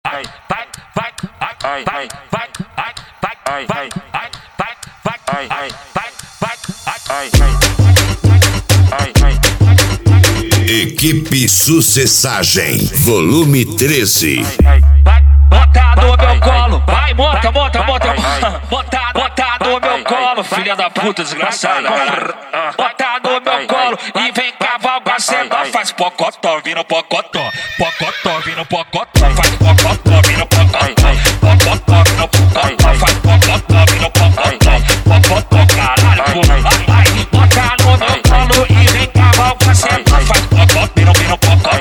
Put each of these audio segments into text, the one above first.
Equipe Sucessagem, volume 13. Bota no meu colo, vai, bota no meu colo, filha da puta desgraçada. Bota no meu colo e vem cavalgar, cê não faz pocotó, vindo pocotó, vindo pocotó, faz pocotó, vindo pocotó, vindo pocotó, faz pocotó, vindo pocotó, caralho, vai, bota no meu colo e vem cavalgar, cê não faz pocotó, vindo pocotó,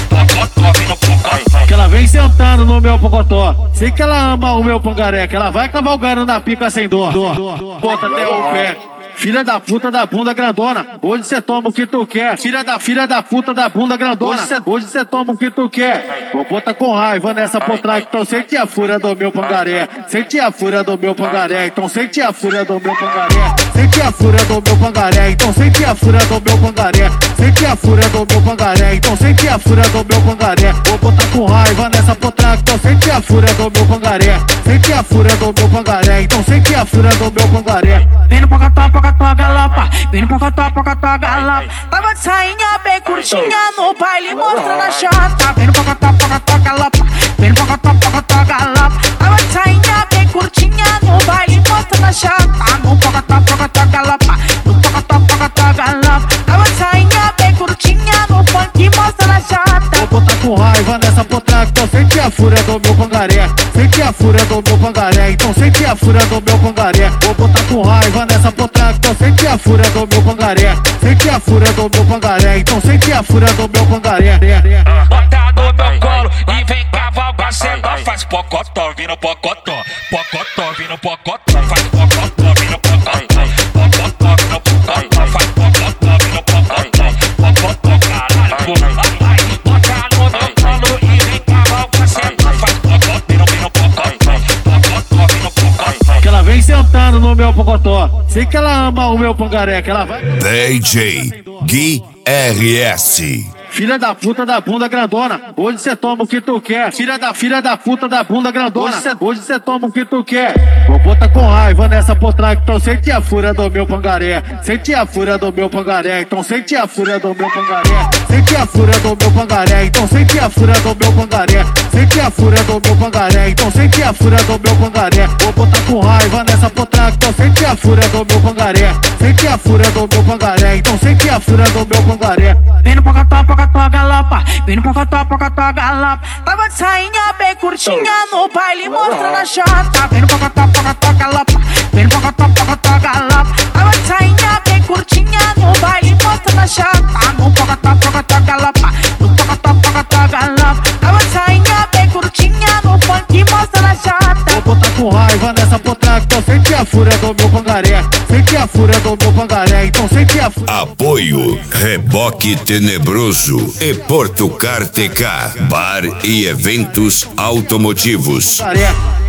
vindo pocotó. Que ela vem sentando no meu pocotó, sei que ela ama o meu pangaré, que ela vai cavalgando na pica sem dor, bota até o pé. Filha da puta da bunda grandona, hoje cê toma o que tu quer. Filha da puta da bunda grandona, hoje cê toma o que tu quer. Vou botar com raiva nessa potraca, então sente a fúria do meu pangaré. Sente a fúria do meu pangaré, então sente a fúria do meu pangaré. Sente a fúria do meu pangaré, então sente a fúria do meu pangaré. Sente a fúria do meu pangaré, então sente a fúria do meu pangaré. Vou botar com raiva nessa potraca, então sente a fúria do meu pangaré. Sente a fúria do meu pangaré, então sente a fúria do meu pangaré. Vem no pocotó, galopa, vem no pocotó, galopa. Tava de sainha bem curtinha no baile mostrando a chota. Vem no pocotó, galopa, vem no pocotó, galopa. Tava de sainha bem curtinha no baile mostrando a chota. No pocotó, galopa, no pocotó, galopa. Tava de sainha bem curtinha no funk mostrando a chota. Vou botar com raiva nessa potraca, então sente a fúria do meu pangaré. Sente a fúria do meu pangaré, então sente a fúria do meu pangaré. Vou botar com raiva nessa potraca, então sente a fúria do meu pangaré. Sente a fúria do meu pangaré, então sente a fúria do meu pangaré. Bota no meu colo e vem cavalgar, cê não faz pocotó, vindo pocotó, vindo pocotó, faz pocotó, vindo pocotó, vindo pocotó, faz pocotó, vindo pocotó, caralho, vai, bota no meu colo e vem cavalgar, cê não faz pocotó, vindo pocotó, vindo pocotó. Que ela vem sentando no meu pocotó, sei que ela ama o meu pangaré, que ela vai. DJ Gui RS. Filha da puta da bunda grandona, hoje cê toma o que tu quer. Filha da puta da bunda grandona, hoje cê toma o que tu quer. Vou botar com raiva nessa potraca, então sente a fúria do meu pangaré. Sente a fúria do meu pangaré, então sente a fúria do meu pangaré. Sente a fúria do meu pangaré, então sente a fúria do meu pangaré. Sente a fúria do meu pangaré, então sente a fúria do meu pangaré. Vou botar com raiva nessa potraca, então sente a fúria do meu pangaré. Sente a fúria do meu pangaré, então sente a fúria do meu pangaré. Vem no pocotó, galopa, vem no pocotó, galopa. Tava de sainha bem curtinha no baile mostrando a chota. Vem no pocotó, galopa, vem no pocotó, galopa. Tava de sainha bem curtinha no baile mostrando a chota. No pocotó, galopa, no pocotó, galopa. Tava de sainha bem curtinha no funk mostrando a chota. Vou botar com raiva nessa potraca, então sente a fúria do meu pangaré. Sente a fúria do meu pangaré, então sente a fúria. Apoio Reboque Tenebroso e Porto Car TK, bar e eventos automotivos. Pangaré.